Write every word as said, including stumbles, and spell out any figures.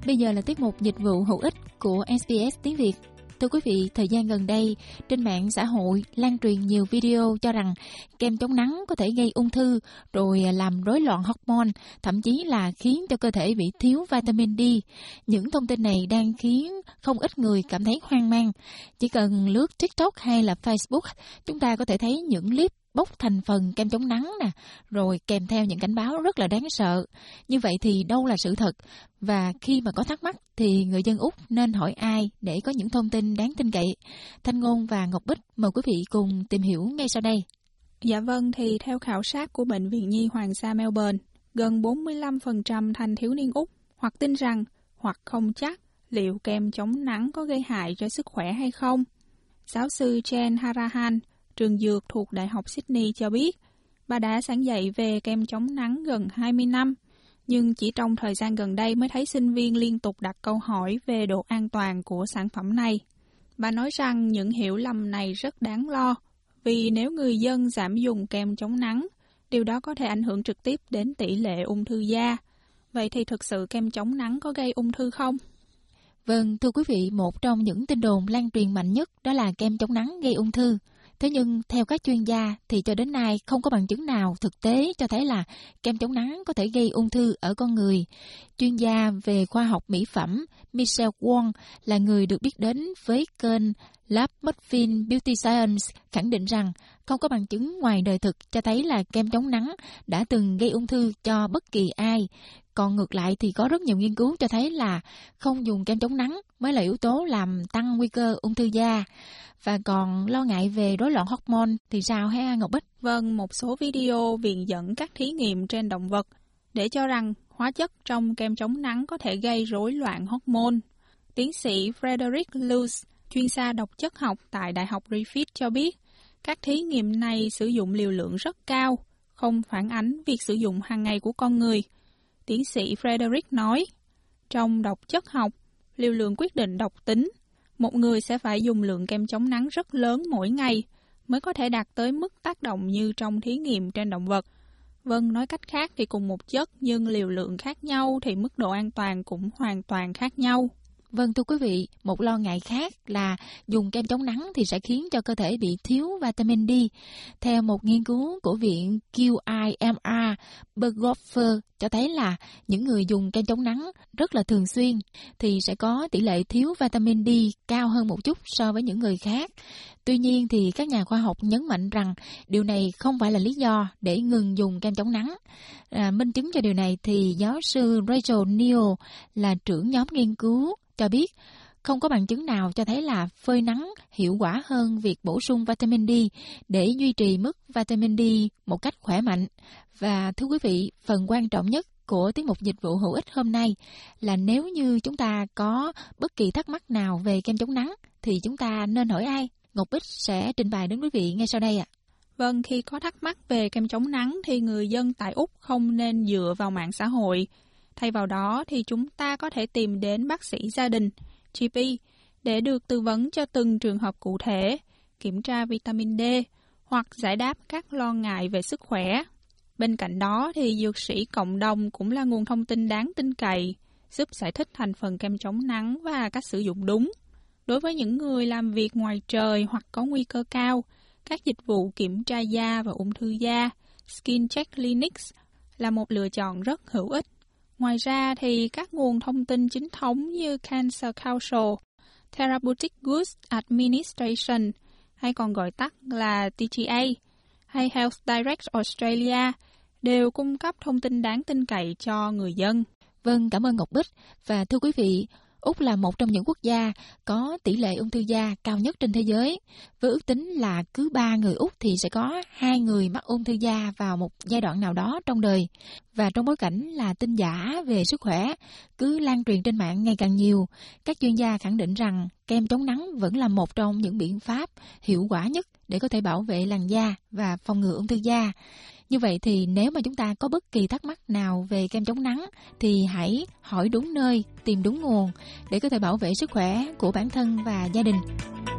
Bây giờ là tiết mục dịch vụ hữu ích của ét bê ét tiếng Việt. Thưa quý vị, thời gian gần đây, trên mạng xã hội lan truyền nhiều video cho rằng kem chống nắng có thể gây ung thư, rồi làm rối loạn hormone, thậm chí là khiến cho cơ thể bị thiếu vitamin D. Những thông tin này đang khiến không ít người cảm thấy hoang mang. Chỉ cần lướt TikTok hay là Facebook, chúng ta có thể thấy những clip bốc thành phần kem chống nắng nè, rồi kèm theo những cảnh báo rất là đáng sợ. Như vậy thì đâu là sự thật? Và khi mà có thắc mắc thì người dân Úc nên hỏi ai để có những thông tin đáng tin cậy? Thanh Ngôn và Ngọc Bích mời quý vị cùng tìm hiểu ngay sau đây. Dạ vâng, thì theo khảo sát của Bệnh viện Nhi Hoàng gia Melbourne, gần bốn mươi lăm phần trăm thanh thiếu niên Úc hoặc tin rằng hoặc không chắc liệu kem chống nắng có gây hại cho sức khỏe hay không. Giáo sư Jen Harahan, trường dược thuộc Đại học Sydney cho biết, bà đã giảng dạy về kem chống nắng gần hai mươi năm, nhưng chỉ trong thời gian gần đây mới thấy sinh viên liên tục đặt câu hỏi về độ an toàn của sản phẩm này. Bà nói rằng những hiểu lầm này rất đáng lo, vì nếu người dân giảm dùng kem chống nắng, điều đó có thể ảnh hưởng trực tiếp đến tỷ lệ ung thư da. Vậy thì thực sự kem chống nắng có gây ung thư không? Vâng, thưa quý vị, một trong những tin đồn lan truyền mạnh nhất đó là kem chống nắng gây ung thư. Thế nhưng theo các chuyên gia thì cho đến nay không có bằng chứng nào thực tế cho thấy là kem chống nắng có thể gây ung thư ở con người. Chuyên gia về khoa học mỹ phẩm Michelle Wong là người được biết đến với kênh Lab Muffin Beauty Science khẳng định rằng không có bằng chứng ngoài đời thực cho thấy là kem chống nắng đã từng gây ung thư cho bất kỳ ai. Còn ngược lại thì có rất nhiều nghiên cứu cho thấy là không dùng kem chống nắng mới là yếu tố làm tăng nguy cơ ung thư da. Và còn lo ngại về rối loạn hormone thì sao hả Ngọc Bích? Vâng, một số video viện dẫn các thí nghiệm trên động vật để cho rằng hóa chất trong kem chống nắng có thể gây rối loạn hormone. Tiến sĩ Frederick Lewis, chuyên gia độc chất học tại Đại học Griffith cho biết, các thí nghiệm này sử dụng liều lượng rất cao, không phản ánh việc sử dụng hàng ngày của con người. Tiến sĩ Frederick nói, trong độc chất học, liều lượng quyết định độc tính. Một người sẽ phải dùng lượng kem chống nắng rất lớn mỗi ngày mới có thể đạt tới mức tác động như trong thí nghiệm trên động vật. Vâng, nói cách khác thì cùng một chất nhưng liều lượng khác nhau thì mức độ an toàn cũng hoàn toàn khác nhau. Vâng thưa quý vị, một lo ngại khác là dùng kem chống nắng thì sẽ khiến cho cơ thể bị thiếu vitamin D. Theo một nghiên cứu của viện quy i em rờ Berghofer cho thấy là những người dùng kem chống nắng rất là thường xuyên thì sẽ có tỷ lệ thiếu vitamin D cao hơn một chút so với những người khác. Tuy nhiên thì các nhà khoa học nhấn mạnh rằng điều này không phải là lý do để ngừng dùng kem chống nắng. À, minh chứng cho điều này thì giáo sư Rachel Neal là trưởng nhóm nghiên cứu cho biết không có bằng chứng nào cho thấy là phơi nắng hiệu quả hơn việc bổ sung vitamin D để duy trì mức vitamin D một cách khỏe mạnh. Và thưa quý vị, phần quan trọng nhất của tiết mục dịch vụ hữu ích hôm nay là nếu như chúng ta có bất kỳ thắc mắc nào về kem chống nắng thì chúng ta nên hỏi ai? Ngọc Bích sẽ trình bày đến quý vị ngay sau đây ạ. Vâng, khi có thắc mắc về kem chống nắng thì người dân tại Úc không nên dựa vào mạng xã hội. Thay vào đó thì chúng ta có thể tìm đến bác sĩ gia đình, G P, để được tư vấn cho từng trường hợp cụ thể, kiểm tra vitamin D hoặc giải đáp các lo ngại về sức khỏe. Bên cạnh đó thì dược sĩ cộng đồng cũng là nguồn thông tin đáng tin cậy, giúp giải thích thành phần kem chống nắng và cách sử dụng đúng. Đối với những người làm việc ngoài trời hoặc có nguy cơ cao, các dịch vụ kiểm tra da và ung thư da, Skin Check Clinics là một lựa chọn rất hữu ích. Ngoài ra thì các nguồn thông tin chính thống như Cancer Council, Therapeutic Goods Administration, hay còn gọi tắt là T G A, hay Health Direct Australia đều cung cấp thông tin đáng tin cậy cho người dân. Vâng, cảm ơn Ngọc Bích. Và thưa quý vị, Úc là một trong những quốc gia có tỷ lệ ung thư da cao nhất trên thế giới. Với ước tính là cứ ba người Úc thì sẽ có hai người mắc ung thư da vào một giai đoạn nào đó trong đời. Và trong bối cảnh là tin giả về sức khỏe cứ lan truyền trên mạng ngày càng nhiều, các chuyên gia khẳng định rằng kem chống nắng vẫn là một trong những biện pháp hiệu quả nhất để có thể bảo vệ làn da và phòng ngừa ung thư da. Như vậy thì nếu mà chúng ta có bất kỳ thắc mắc nào về kem chống nắng thì hãy hỏi đúng nơi, tìm đúng nguồn để có thể bảo vệ sức khỏe của bản thân và gia đình.